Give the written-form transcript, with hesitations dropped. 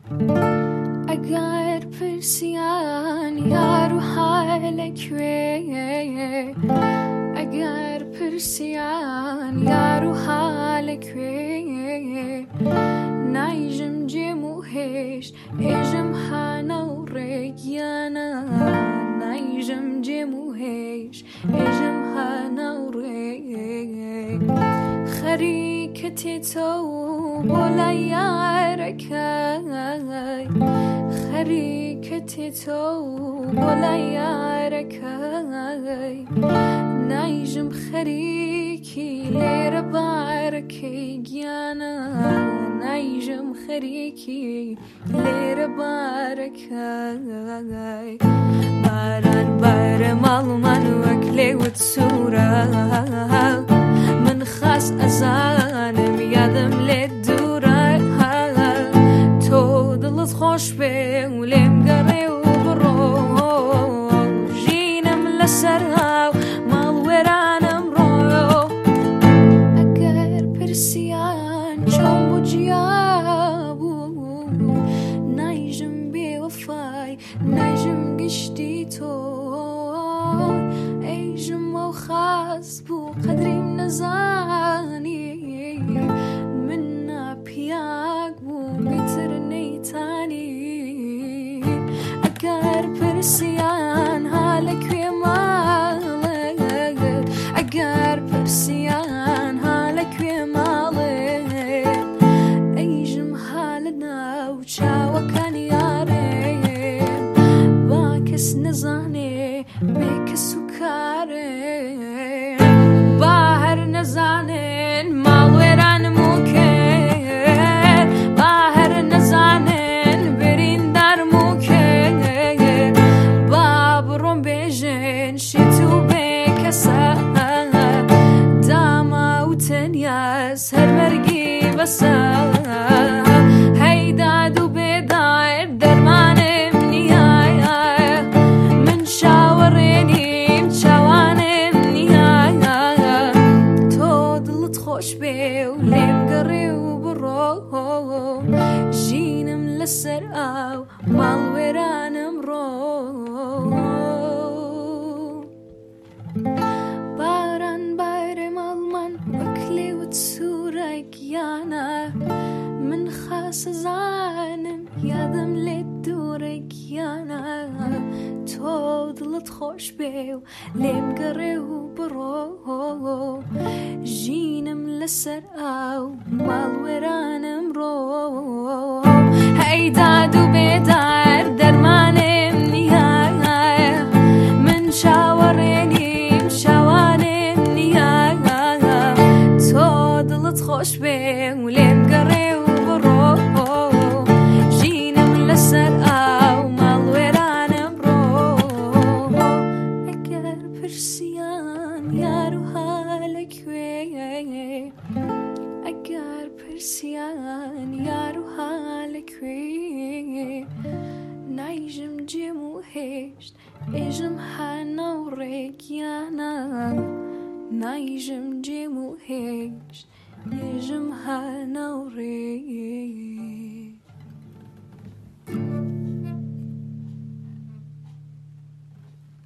اگر پرسیان یارو حالک وی، اگر پرسیان یارو حالک وی، نایجم جمو هش اجم هانو ریانا، نایجم جمو هش اجم هانو ری، خریکتی تو ولا یارکای، خریکتی تو ولا یارکای، نایجم خریکی لیر بارکی گیانا، نایجم خریکی لیر بارکای، باران بارم آلمان وکلی و تسورا، من خاص أزانم یادم للدورة، تو دلت خوش به ولیم قری و برو، جینم لسرها مال ورانم رو، اگر پرسیان چون بجیابو، نایجم بی وفای نایجم گشتی تو، ایجم و خاص بو قدریم نزانی، من پیاک بو بیترنی تانی، اگر پرسیان حالک وی مالت، اگر پرسیان حالک وی مالت، ایجم حالنا و چاوکان یاریم، با کس نزانه به کس و کاریم، باهر نزانن مال ویران موکر، باهر نزانن برین در موکر، بابرون بیجن شیتو بکسا، داما و تنیاس هر مرگی بسا، هیداد و بیدار درمانم نیای، من شاورینیم چوانم نیای، تو دلت خوش به ولیم قری و برو، جینم لسر او مال ویرانم رو، باران بارم آلمان وکلی و تسورا گیانا، من خاص زانم یادم للدورة گیانا، تو دلت خوش به ولیم قری و برو، جینم لسر او مال ویرانم رو، هیداد و بیدار درمانم نیای، من شاورینیم شوانم نیای، تو دلت خوش به ولیم قری و برو، جینم لسر او مال ویرانم رو، اگر پرسیان یارو حالک وی، اگر پرسیان یارو حالک وی، نایجم جمو هشت اجم هانو ریانا، نایجم جمو هشت اجم هانو ری.